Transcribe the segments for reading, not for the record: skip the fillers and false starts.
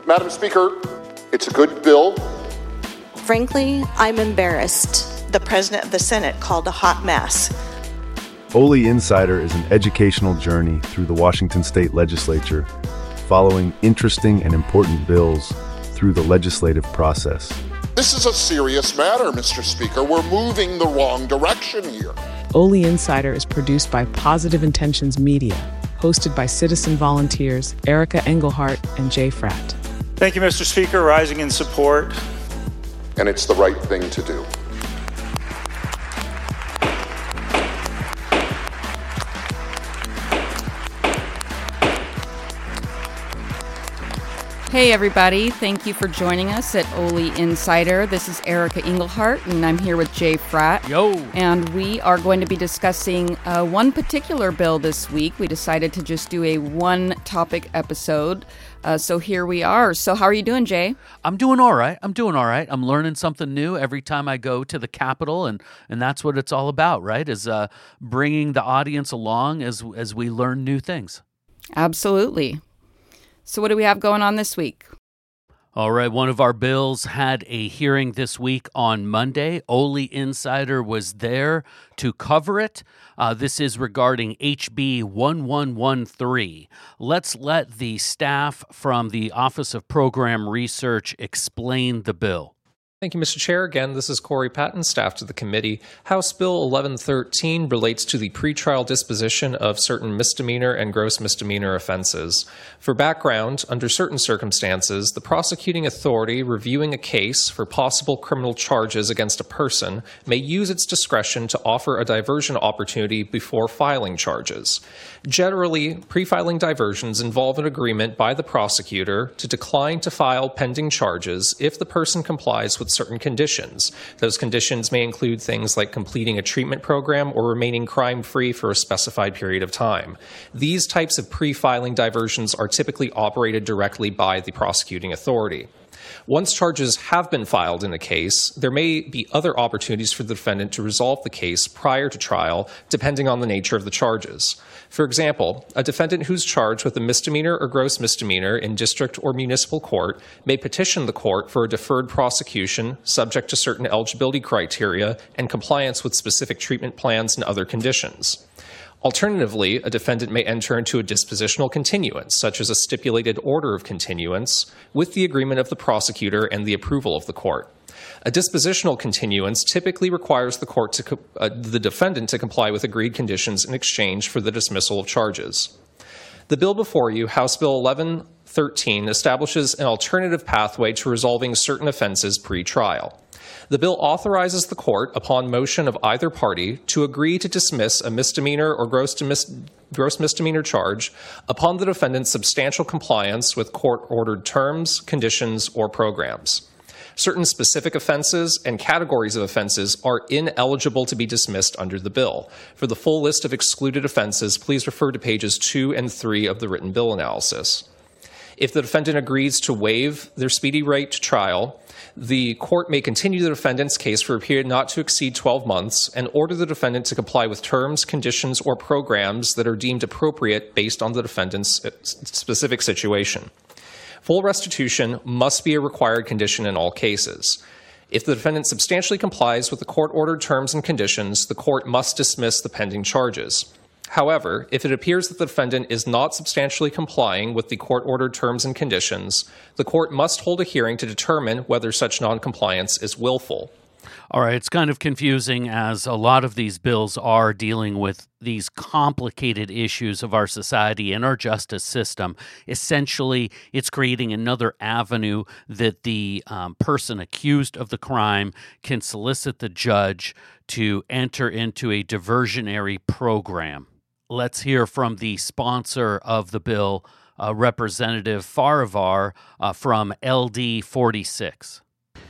Madam Speaker, it's a good bill. Frankly, I'm embarrassed. The President of the Senate called a hot mess. Ole Insider is an educational journey through the Washington State Legislature, following interesting and important bills through the legislative process. This is a serious matter, Mr. Speaker. We're moving the wrong direction here. Ole Insider is produced by Positive Intentions Media, hosted by citizen volunteers Erica Engelhart and Jay Fratt. Thank you, Mr. Speaker. Rising in support. And it's the right thing to do. Hey everybody, thank you for joining us at Ole Insider. This is Erica Engelhart and I'm here with Jay Fratt. Yo! And we are going to be discussing one particular bill this week. We decided to just do a one-topic episode. So here we are. So how are you doing, Jay? I'm doing all right. I'm learning something new every time I go to the Capitol, and that's what it's all about, right? Is bringing the audience along as we learn new things. Absolutely. So what do we have going on this week? All right, one of our bills had a hearing this week on Monday. Ole Insider was there to cover it. This is regarding HB 1113. Let's let the staff from the Office of Program Research explain the bill. Thank you, Mr. Chair. Again, this is Corey Patton, staff to the committee. House Bill 1113 relates to the pretrial disposition of certain misdemeanor and gross misdemeanor offenses. For background, under certain circumstances, the prosecuting authority reviewing a case for possible criminal charges against a person may use its discretion to offer a diversion opportunity before filing charges. Generally, pre-filing diversions involve an agreement by the prosecutor to decline to file pending charges if the person complies with certain conditions. Those conditions may include things like completing a treatment program or remaining crime-free for a specified period of time. These types of pre-filing diversions are typically operated directly by the prosecuting authority. Once charges have been filed in a case, there may be other opportunities for the defendant to resolve the case prior to trial, depending on the nature of the charges. For example, a defendant who's charged with a misdemeanor or gross misdemeanor in district or municipal court may petition the court for a deferred prosecution subject to certain eligibility criteria and compliance with specific treatment plans and other conditions. Alternatively, a defendant may enter into a dispositional continuance, such as a stipulated order of continuance, with the agreement of the prosecutor and the approval of the court. A dispositional continuance typically requires the defendant to comply with agreed conditions in exchange for the dismissal of charges. The bill before you, House Bill 1113, establishes an alternative pathway to resolving certain offenses pre-trial. The bill authorizes the court, upon motion of either party, to agree to dismiss a misdemeanor or gross misdemeanor charge upon the defendant's substantial compliance with court-ordered terms, conditions, or programs. Certain specific offenses and categories of offenses are ineligible to be dismissed under the bill. For the full list of excluded offenses, please refer to pages 2 and 3 of the written bill analysis. If the defendant agrees to waive their speedy right to trial, the court may continue the defendant's case for a period not to exceed 12 months and order the defendant to comply with terms, conditions, or programs that are deemed appropriate based on the defendant's specific situation. Full restitution must be a required condition in all cases. If the defendant substantially complies with the court-ordered terms and conditions, the court must dismiss the pending charges. However, if it appears that the defendant is not substantially complying with the court-ordered terms and conditions, the court must hold a hearing to determine whether such noncompliance is willful. All right, it's kind of confusing as a lot of these bills are dealing with these complicated issues of our society and our justice system. Essentially, it's creating another avenue that the person accused of the crime can solicit the judge to enter into a diversionary program. Let's hear from the sponsor of the bill, Representative Farivar from LD 46.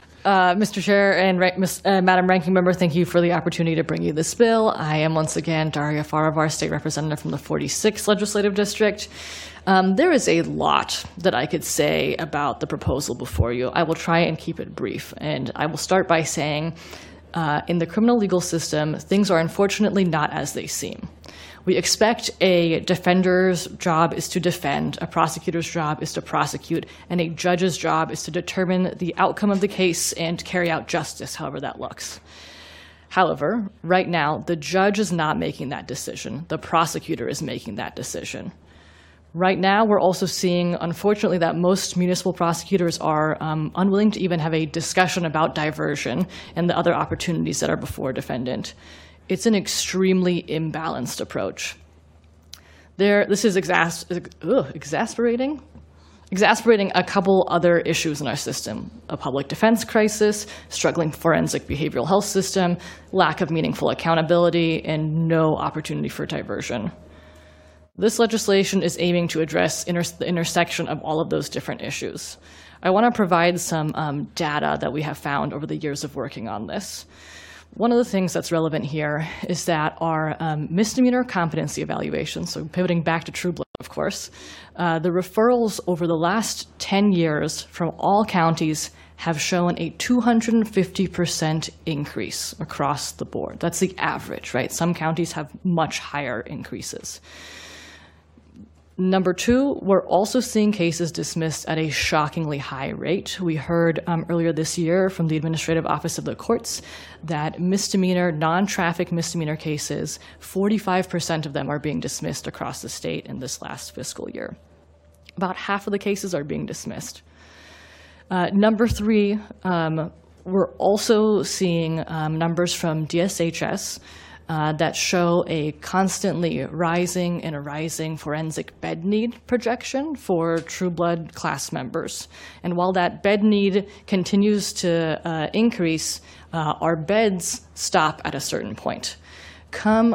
Mr. Chair and Madam Ranking Member, thank you for the opportunity to bring you this bill. I am once again Daria Farivar, State Representative from the 46th Legislative District. There is a lot that I could say about the proposal before you. I will try and keep it brief, and I will start by saying in the criminal legal system, things are unfortunately not as they seem. We expect a defender's job is to defend, a prosecutor's job is to prosecute, and a judge's job is to determine the outcome of the case and carry out justice, however that looks. However, right now, the judge is not making that decision. The prosecutor is making that decision. Right now, we're also seeing, unfortunately, that most municipal prosecutors are unwilling to even have a discussion about diversion and the other opportunities that are before a defendant. It's an extremely imbalanced approach. This is exacerbating a couple other issues in our system: a public defense crisis, struggling forensic behavioral health system, lack of meaningful accountability, and no opportunity for diversion. This legislation is aiming to address the intersection of all of those different issues. I want to provide some data that we have found over the years of working on this. One of the things that's relevant here is that our misdemeanor competency evaluations, so pivoting back to True Blood, of course, the referrals over the last 10 years from all counties have shown a 250% increase across the board. That's the average, right? Some counties have much higher increases. Number two, we're also seeing cases dismissed at a shockingly high rate. We heard earlier this year from the Administrative Office of the Courts that non-traffic misdemeanor cases, 45% of them are being dismissed across the state in this last fiscal year. About half of the cases are being dismissed. Number three, we're also seeing numbers from DSHS that show a constantly rising forensic bed need projection for True Blood class members. And while that bed need continues to increase, our beds stop at a certain point. Come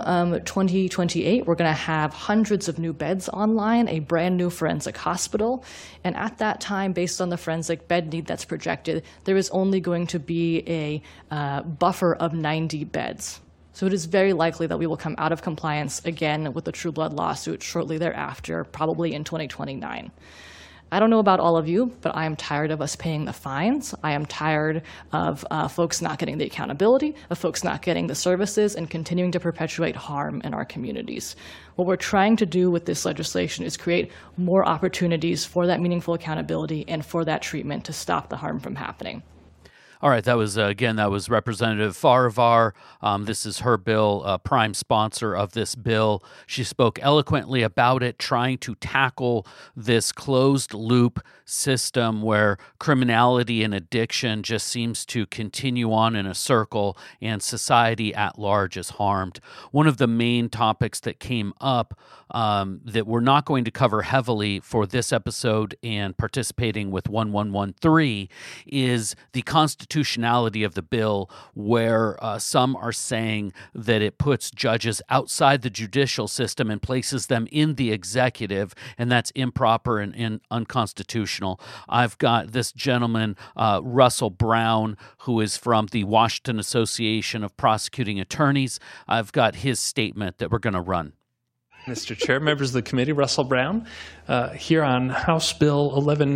2028, we're going to have hundreds of new beds online, a brand new forensic hospital, and at that time, based on the forensic bed need that's projected, there is only going to be a buffer of 90 beds. So it is very likely that we will come out of compliance again with the True Blood lawsuit shortly thereafter, probably in 2029. I don't know about all of you, but I am tired of us paying the fines. I am tired of folks not getting the accountability, of folks not getting the services, and continuing to perpetuate harm in our communities. What we're trying to do with this legislation is create more opportunities for that meaningful accountability and for that treatment to stop the harm from happening. All right, that was Representative Farivar. This is her bill, prime sponsor of this bill. She spoke eloquently about it, trying to tackle this closed-loop system where criminality and addiction just seems to continue on in a circle and society at large is harmed. One of the main topics that came up that we're not going to cover heavily for this episode and participating with 1113 is the constitutionality of the bill, where some are saying that it puts judges outside the judicial system and places them in the executive, and that's improper and unconstitutional. I've got this gentleman, Russell Brown, who is from the Washington Association of Prosecuting Attorneys. I've got his statement that we're going to run. Mr. Chair, members of the committee, Russell Brown, here on House Bill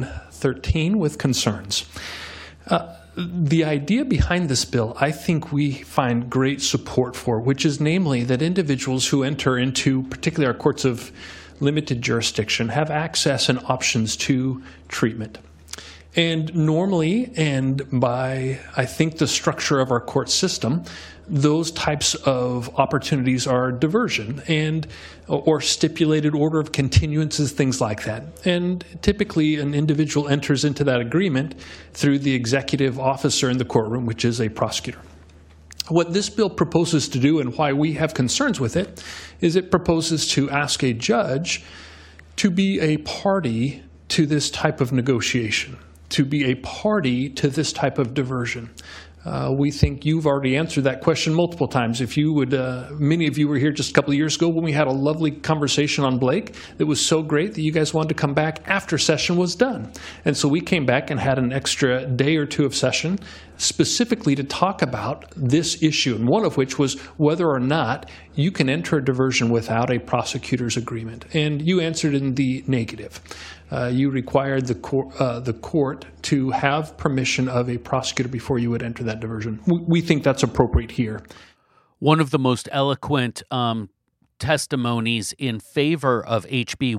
1113 with concerns. The idea behind this bill, I think we find great support for, which is namely that individuals who enter into particularly our courts of limited jurisdiction have access and options to treatment. And normally, and by, I think, the structure of our court system, those types of opportunities are diversion or stipulated order of continuances, things like that. And typically, an individual enters into that agreement through the executive officer in the courtroom, which is a prosecutor. What this bill proposes to do, and why we have concerns with it, is it proposes to ask a judge to be a party to this type of negotiation, to be a party to this type of diversion. We think you've already answered that question multiple times. If you would, many of you were here just a couple of years ago when we had a lovely conversation on Blake that was so great that you guys wanted to come back after session was done. And so we came back and had an extra day or two of session specifically to talk about this issue, and one of which was whether or not you can enter a diversion without a prosecutor's agreement. And you answered in the negative. You required the court to have permission of a prosecutor before you would enter that diversion. We think that's appropriate here. One of the most eloquent testimonies in favor of HB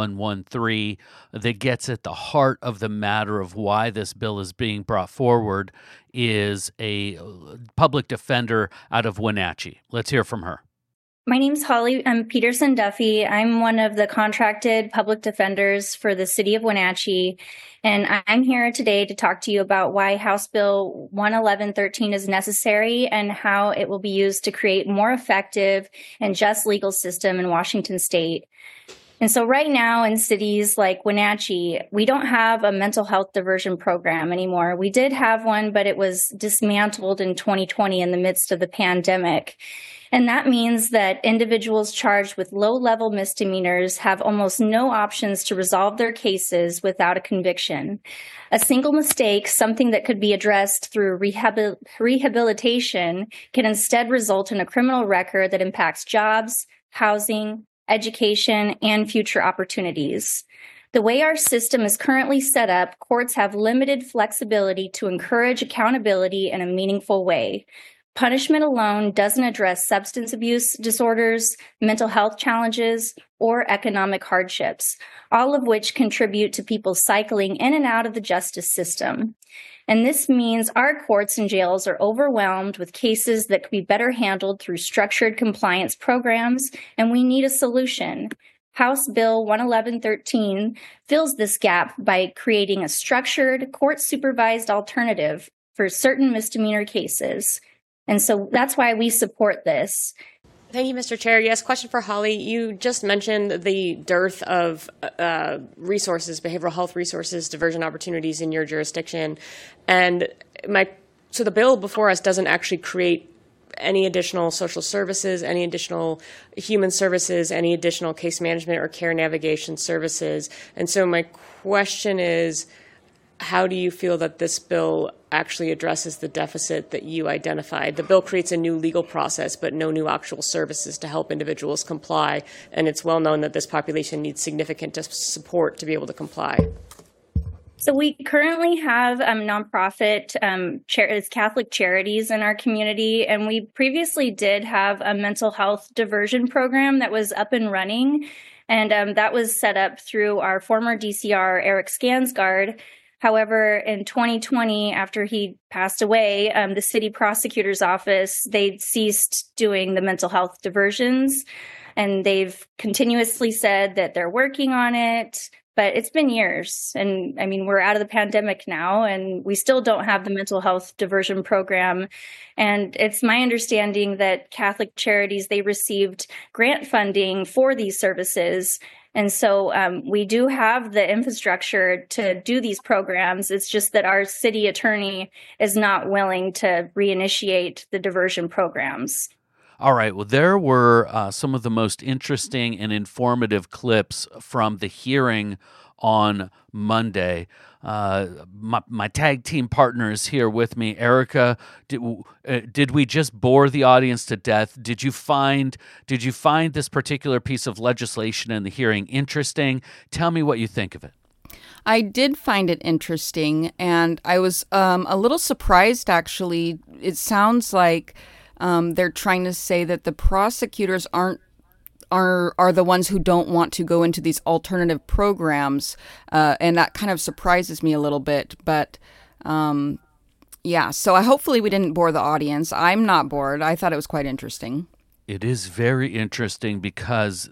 1113 that gets at the heart of the matter of why this bill is being brought forward is a public defender out of Wenatchee. Let's hear from her. My name's Holly Peterson Duffy. I'm one of the contracted public defenders for the city of Wenatchee, and I'm here today to talk to you about why House Bill 11113 is necessary and how it will be used to create a more effective and just legal system in Washington state. And so right now in cities like Wenatchee, we don't have a mental health diversion program anymore. We did have one, but it was dismantled in 2020 in the midst of the pandemic. And that means that individuals charged with low-level misdemeanors have almost no options to resolve their cases without a conviction. A single mistake, something that could be addressed through rehabilitation, can instead result in a criminal record that impacts jobs, housing, education, and future opportunities. The way our system is currently set up, courts have limited flexibility to encourage accountability in a meaningful way. Punishment alone doesn't address substance abuse disorders, mental health challenges, or economic hardships, all of which contribute to people cycling in and out of the justice system. And this means our courts and jails are overwhelmed with cases that could be better handled through structured compliance programs, and we need a solution. House Bill 11113 fills this gap by creating a structured, court-supervised alternative for certain misdemeanor cases. And so that's why we support this. Thank you, Mr. Chair. Yes, question for Holly. You just mentioned the dearth of resources, behavioral health resources, diversion opportunities in your jurisdiction. And so the bill before us doesn't actually create any additional social services, any additional human services, any additional case management or care navigation services. And so my question is, how do you feel that this bill actually addresses the deficit that you identified? The bill creates a new legal process, but no new actual services to help individuals comply. And it's well known that this population needs significant support to be able to comply. So we currently have nonprofit Catholic charities in our community, and we previously did have a mental health diversion program that was up and running, and that was set up through our former DCR, Eric Skansgard. However, in 2020, after he passed away, the city prosecutor's office, they ceased doing the mental health diversions, and they've continuously said that they're working on it. But it's been years, and I mean, we're out of the pandemic now, and we still don't have the mental health diversion program. And it's my understanding that Catholic charities, they received grant funding for these services. And so we do have the infrastructure to do these programs. It's just that our city attorney is not willing to reinitiate the diversion programs. All right. Well, there were some of the most interesting and informative clips from the hearing on Monday. My tag team partner is here with me. Erica, did we just bore the audience to death? Did you find this particular piece of legislation in the hearing interesting? Tell me what you think of it. I did find it interesting, and I was a little surprised, actually. It sounds like they're trying to say that the prosecutors are the ones who don't want to go into these alternative programs, and that kind of surprises me a little bit. But yeah, so hopefully we didn't bore the audience. I'm not bored. I thought it was quite interesting. It is very interesting because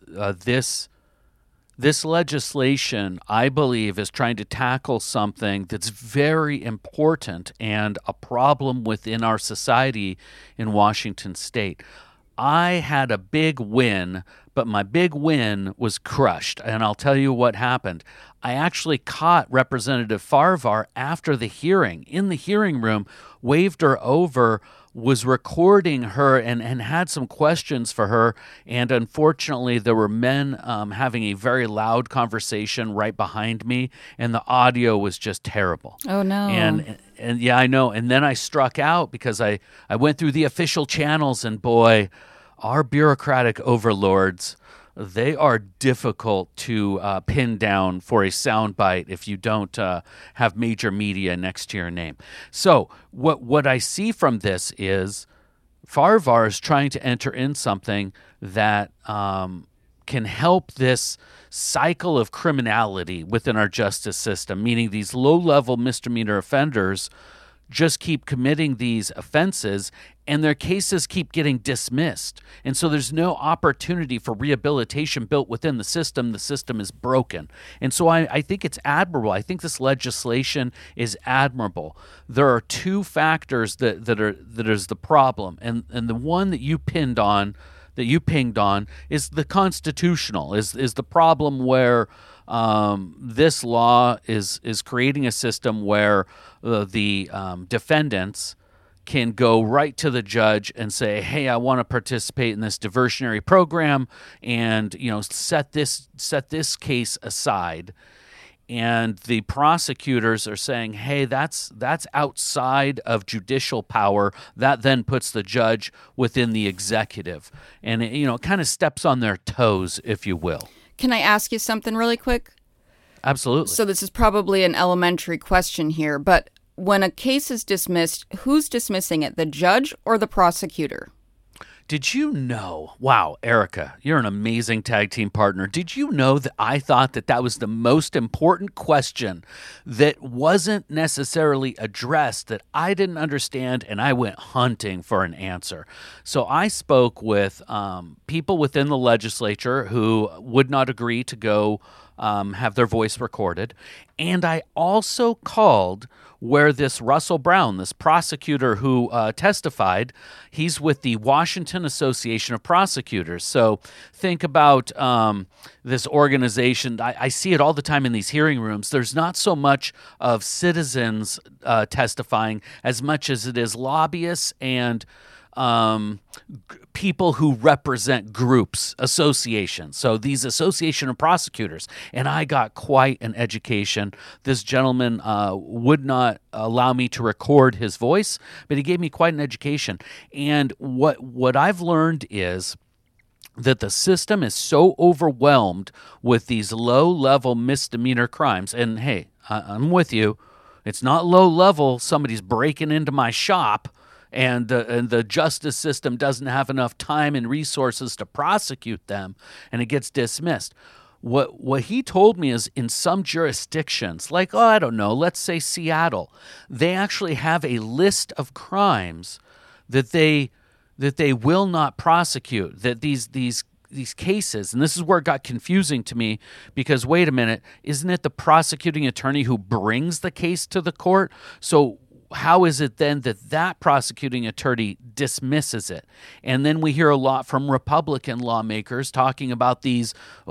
this legislation, I believe, is trying to tackle something that's very important and a problem within our society in Washington state. I had a big win, but my big win was crushed, and I'll tell you what happened. I actually caught Representative Farvar after the hearing, in the hearing room, waved her over, was recording her and had some questions for her, and unfortunately there were men having a very loud conversation right behind me, and the audio was just terrible. Oh, no. And yeah, I know. And then I struck out because I went through the official channels, and boy, our bureaucratic overlords, they are difficult to pin down for a soundbite if you don't have major media next to your name. So what I see from this is Farivar is trying to enter in something that can help this cycle of criminality within our justice system, meaning these low-level misdemeanor offenders just keep committing these offenses and their cases keep getting dismissed. And so there's no opportunity for rehabilitation built within the system. The system is broken. And so I think it's admirable. I think this legislation is admirable. There are two factors that is the problem. And the one that you pinged on is the constitutional, is the problem where this law is creating a system where the defendants can go right to the judge and say, hey, I want to participate in this diversionary program, and set this case aside. And the prosecutors are saying, hey, that's outside of judicial power. That then puts the judge within the executive. And it kind of steps on their toes, if you will. Can I ask you something really quick? Absolutely. So this is probably an elementary question here, but when a case is dismissed, who's dismissing it, the judge or the prosecutor? Did you know, wow, Erica, you're an amazing tag team partner. Did you know that I thought that was the most important question that wasn't necessarily addressed, that I didn't understand, and I went hunting for an answer? So I spoke with people within the legislature who would not agree to go have their voice recorded. And I also called where this Russell Brown, this prosecutor who testified, he's with the Washington Association of Prosecutors. So think about this organization. I see it all the time in these hearing rooms. There's not so much of citizens testifying as much as it is lobbyists and people who represent groups, associations. So these association of prosecutors. And I got quite an education. This gentleman would not allow me to record his voice, but he gave me quite an education. And what I've learned is that the system is so overwhelmed with these low-level misdemeanor crimes. And hey, I'm with you. It's not low-level. Somebody's breaking into my shop and the justice system doesn't have enough time and resources to prosecute them, and it gets dismissed. What he told me is in some jurisdictions, like, I don't know, let's say Seattle, they actually have a list of crimes that they will not prosecute, that these cases, and this is where it got confusing to me, because wait a minute, isn't it the prosecuting attorney who brings the case to the court? So how is it then that prosecuting attorney dismisses it? And then we hear a lot from Republican lawmakers talking about these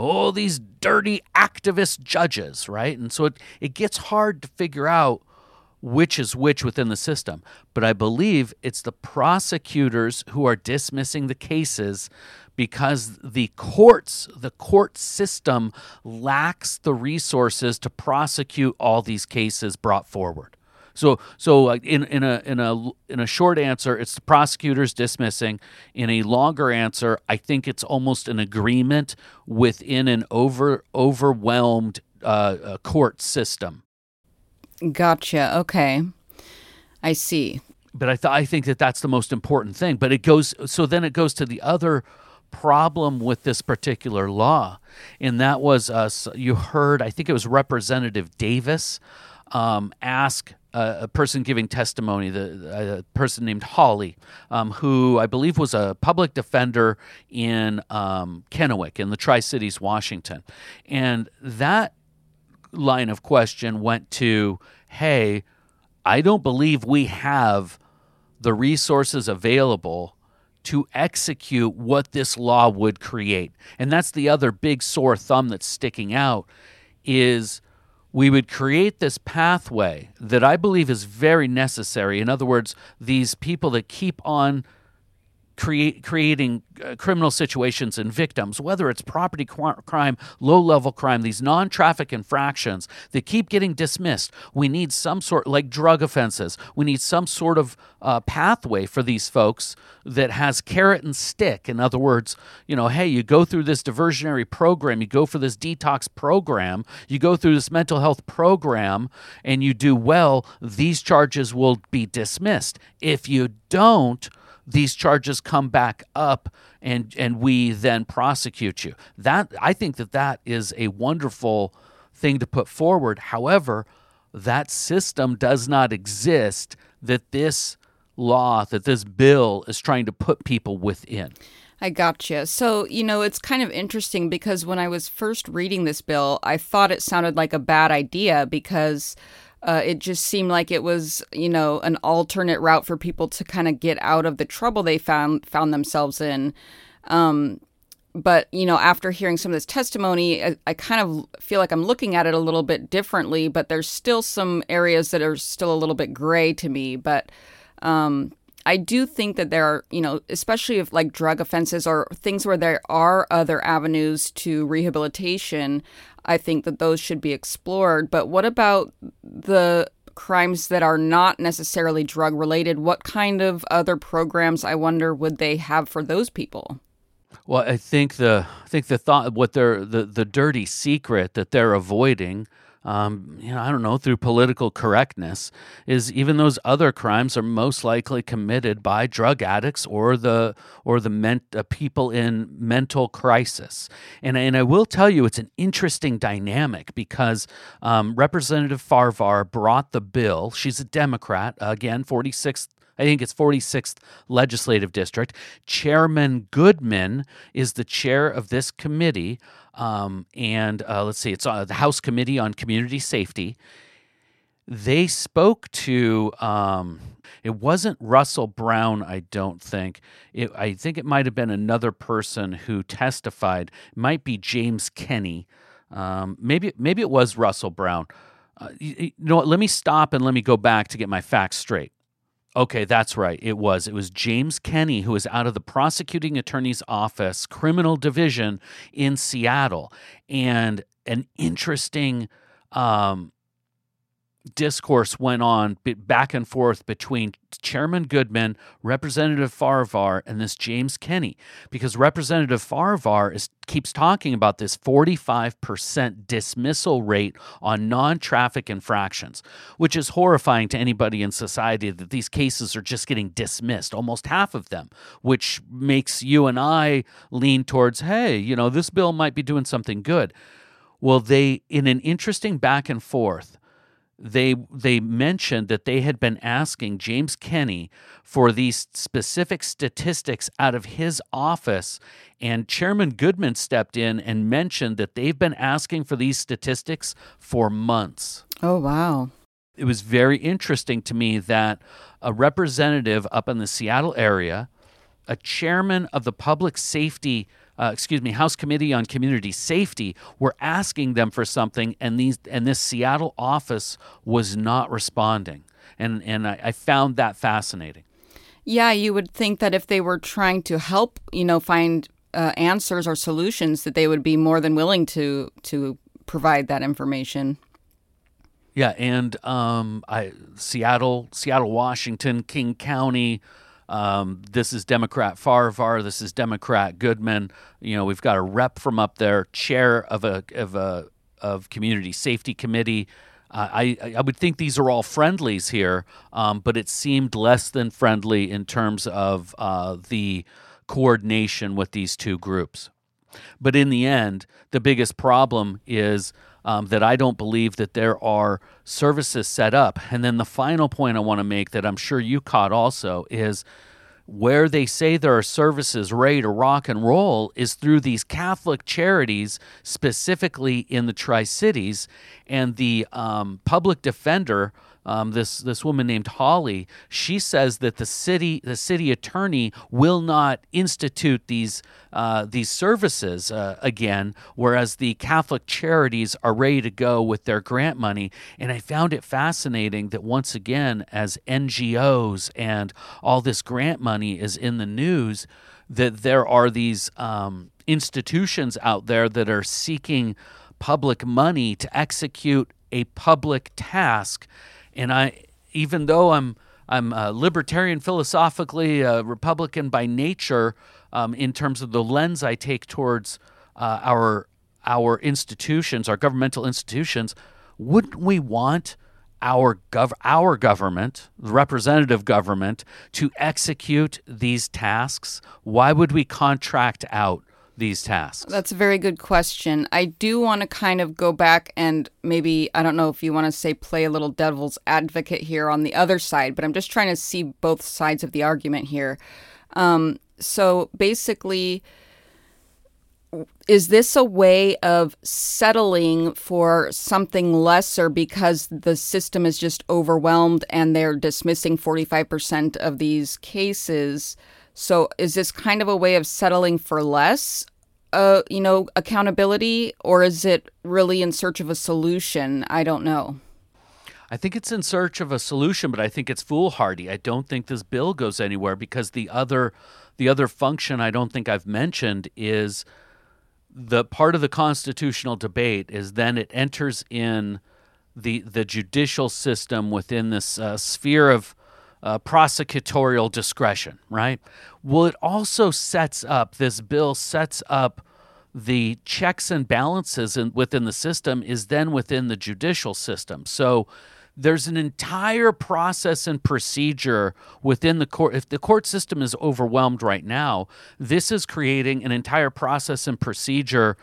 dirty activist judges, right? And so it gets hard to figure out which is which within the system. But I believe it's the prosecutors who are dismissing the cases because the court system lacks the resources to prosecute all these cases brought forward. So in a short answer, it's the prosecutors dismissing. In a longer answer, I think it's almost an agreement within an overwhelmed court system. Gotcha. Okay, I see. But I think that's the most important thing. But then it goes to the other problem with this particular law, and that was you heard, I think it was Representative Davis ask a person giving testimony, a person named Holly, who I believe was a public defender in Kennewick in the Tri-Cities, Washington. And that line of question went to, hey, I don't believe we have the resources available to execute what this law would create. And that's the other big sore thumb that's sticking out, is we would create this pathway that I believe is very necessary. In other words, these people that keep on creating criminal situations and victims, whether it's property crime, low-level crime, these non-traffic infractions that keep getting dismissed. We need some sort, like drug offenses, we need some sort of pathway for these folks that has carrot and stick. In other words, hey, you go through this diversionary program, you go for this detox program, you go through this mental health program, and you do well, these charges will be dismissed. If you don't, these charges come back up and we then prosecute you. I think that is a wonderful thing to put forward. However, that system does not exist that this law, that this bill is trying to put people within. I gotcha. So, it's kind of interesting because when I was first reading this bill, I thought it sounded like a bad idea because it just seemed like it was, an alternate route for people to kind of get out of the trouble they found themselves in. But, after hearing some of this testimony, I kind of feel like I'm looking at it a little bit differently, but there's still some areas that are still a little bit gray to me. But I do think that there are, especially if like drug offenses or things where there are other avenues to rehabilitation, I think that those should be explored. But what about the crimes that are not necessarily drug related? What kind of other programs, I wonder, would they have for those people? Well, I think the thought, what the dirty secret that they're avoiding, I don't know, through political correctness, is even those other crimes are most likely committed by drug addicts or the people in mental crisis. And I will tell you, it's an interesting dynamic because Representative Farvar brought the bill. She's a Democrat, again, 46th. I think it's 46th Legislative District. Chairman Goodman is the chair of this committee. Let's see, it's the House Committee on Community Safety. They spoke to, it wasn't Russell Brown, I don't think. I think it might have been another person who testified. It might be James Kenney. Maybe it was Russell Brown. You know what, let me stop and let me go back to get my facts straight. Okay, that's right. It was James Kenney, who was out of the prosecuting attorney's office, criminal division in Seattle. And an interesting discourse went on back and forth between Chairman Goodman, Representative Farvar, and this James Kenney, because Representative Farvar keeps talking about this 45% dismissal rate on non-traffic infractions, which is horrifying to anybody in society that these cases are just getting dismissed, almost half of them, which makes you and I lean towards, hey, this bill might be doing something good. Well, in an interesting back and forth, they mentioned that they had been asking James Kenney for these specific statistics out of his office, and Chairman Goodman stepped in and mentioned that they've been asking for these statistics for months. Oh, wow. It was very interesting to me that a representative up in the Seattle area, a chairman of the Public Safety House Committee on Community Safety, were asking them for something, and this Seattle office was not responding. And I found that fascinating. Yeah, you would think that if they were trying to help, find answers or solutions, that they would be more than willing to provide that information. Yeah, and Seattle, Washington, King County. This is Democrat Farvar. This is Democrat Goodman. We've got a rep from up there, chair of Community Safety Committee. I would think these are all friendlies here, but it seemed less than friendly in terms of the coordination with these two groups. But in the end, the biggest problem is that I don't believe that there are services set up. And then the final point I want to make that I'm sure you caught also is where they say there are services ready to rock and roll is through these Catholic charities, specifically in the Tri-Cities. And the public defender, this woman named Holly, she says that the city attorney will not institute these services again, whereas the Catholic charities are ready to go with their grant money. And I found it fascinating that once again, as NGOs and all this grant money is in the news, that there are these institutions out there that are seeking public money to execute a public task. And even though I'm a libertarian philosophically, a Republican by nature, in terms of the lens I take towards our institutions, our governmental institutions, wouldn't we want our government, the representative government, to execute these tasks? Why would we contract out these tasks? That's a very good question. I do want to kind of go back and maybe, I don't know if you want to say play a little devil's advocate here on the other side, but I'm just trying to see both sides of the argument here. So basically, is this a way of settling for something lesser because the system is just overwhelmed and they're dismissing 45% of these cases? So is this kind of a way of settling for less, accountability, or is it really in search of a solution? I don't know. I think it's in search of a solution, but I think it's foolhardy. I don't think this bill goes anywhere because the other function I don't think I've mentioned is the part of the constitutional debate is then it enters in the judicial system within this sphere of prosecutorial discretion, right? Well, it also this bill sets up the checks and balances within the system is then within the judicial system. So there's an entire process and procedure within the court. If the court system is overwhelmed right now, this is creating an entire process and procedure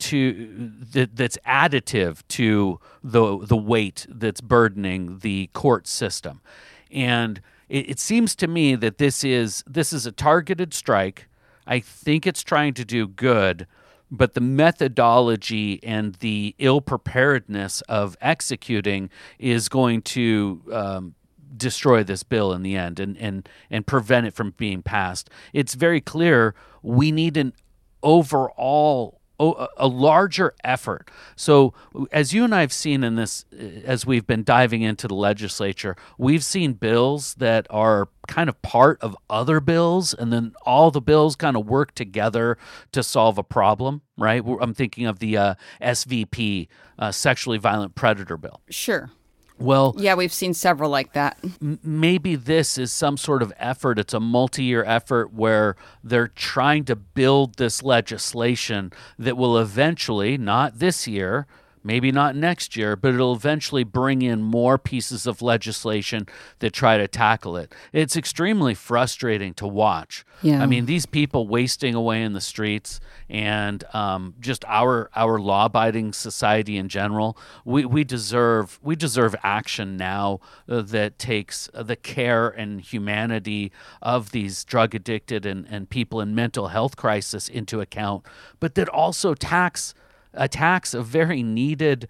that's additive to the weight that's burdening the court system. And it seems to me that this is a targeted strike. I think it's trying to do good, but the methodology and the ill-preparedness of executing is going to destroy this bill in the end and prevent it from being passed. It's very clear we need an overall a larger effort. So as you and I have seen in this, as we've been diving into the legislature, we've seen bills that are kind of part of other bills, and then all the bills kind of work together to solve a problem, right? I'm thinking of the SVP, Sexually Violent Predator Bill. Sure. Well, yeah, we've seen several like that. Maybe this is some sort of effort. It's a multi-year effort where they're trying to build this legislation that will eventually, not this year, maybe not next year, but it'll eventually bring in more pieces of legislation that try to tackle it. It's extremely frustrating to watch. Yeah. I mean, these people wasting away in the streets and just our law-abiding society in general, we deserve action now that takes the care and humanity of these drug-addicted and people in mental health crisis into account, but that also attacks a very needed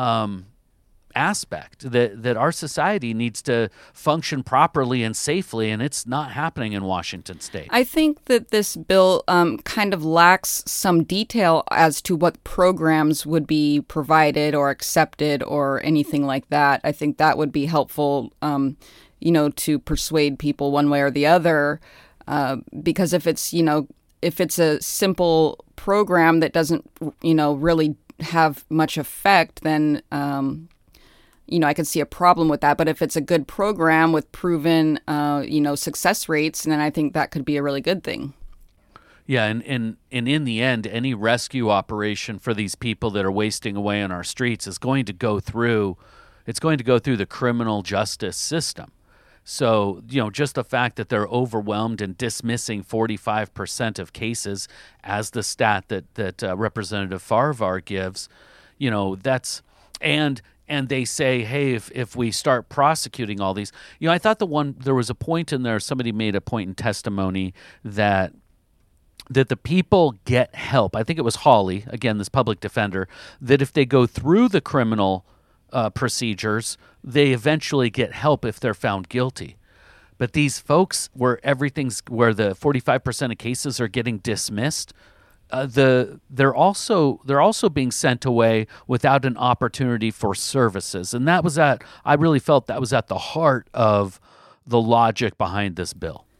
aspect that our society needs to function properly and safely, and it's not happening in Washington State. I think that this bill kind of lacks some detail as to what programs would be provided or accepted or anything like that. I think that would be helpful, to persuade people one way or the other, because if it's a simple program that doesn't, really have much effect, then, I could see a problem with that. But if it's a good program with proven, success rates, then I think that could be a really good thing. Yeah, and in the end, any rescue operation for these people that are wasting away on our streets is going to go through the criminal justice system. So, just the fact that they're overwhelmed and dismissing 45% of cases, as the stat that Representative Farvar gives, that's and they say, hey, if we start prosecuting all these, I thought there was a point in there. Somebody made a point in testimony that the people get help. I think it was Hawley, again, this public defender, that if they go through the criminal procedures, they eventually get help if they're found guilty. But these folks where the 45% of cases are getting dismissed, they're also being sent away without an opportunity for services. And I really felt that was at the heart of the logic behind this bill.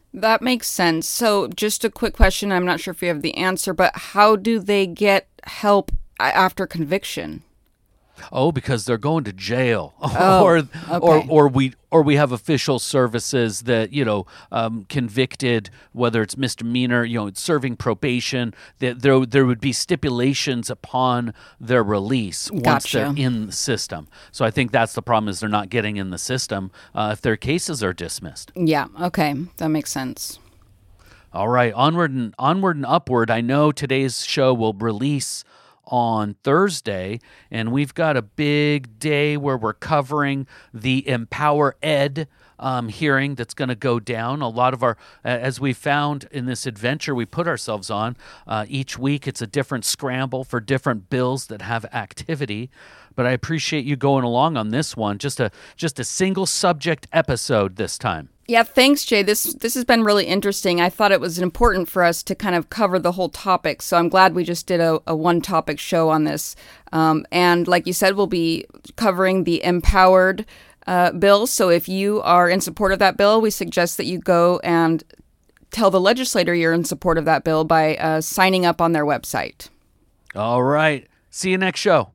That makes sense. So just a quick question. I'm not sure if you have the answer, but how do they get help after conviction? Oh, because they're going to jail, okay. or we have official services that convicted, whether it's misdemeanor, serving probation. That there would be stipulations upon their release once they're in the system. So I think that's the problem, is they're not getting in the system if their cases are dismissed. Yeah. Okay, that makes sense. All right, onward and upward. I know today's show will release on Thursday, and we've got a big day where we're covering the Empower Ed hearing that's going to go down. A lot of our, as we found in this adventure we put ourselves on, each week it's a different scramble for different bills that have activity. But I appreciate you going along on this one. Just a single subject episode this time. Yeah, thanks, Jay. This has been really interesting. I thought it was important for us to kind of cover the whole topic, so I'm glad we just did a one-topic show on this. And like you said, we'll be covering the Empowered bill. So if you are in support of that bill, we suggest that you go and tell the legislator you're in support of that bill by signing up on their website. All right. See you next show.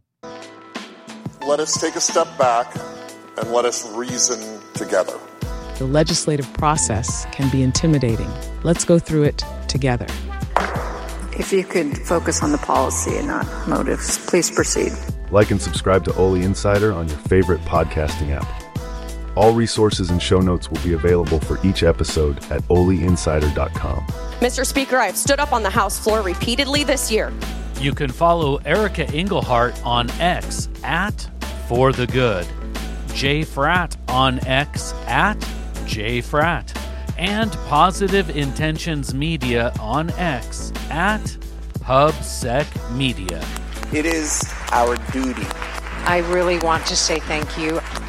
Let us take a step back and let us reason together. The legislative process can be intimidating. Let's go through it together. If you could focus on the policy and not motives, please proceed. Like and subscribe to Oli Insider on your favorite podcasting app. All resources and show notes will be available for each episode at oliinsider.com. Mr. Speaker, I've stood up on the House floor repeatedly this year. You can follow Erica Engelhart on X at For The Good, Jay Fratt on X at Jay Fratt, and Positive Intentions Media on X at PubSec Media. It is our duty. I really want to say thank you.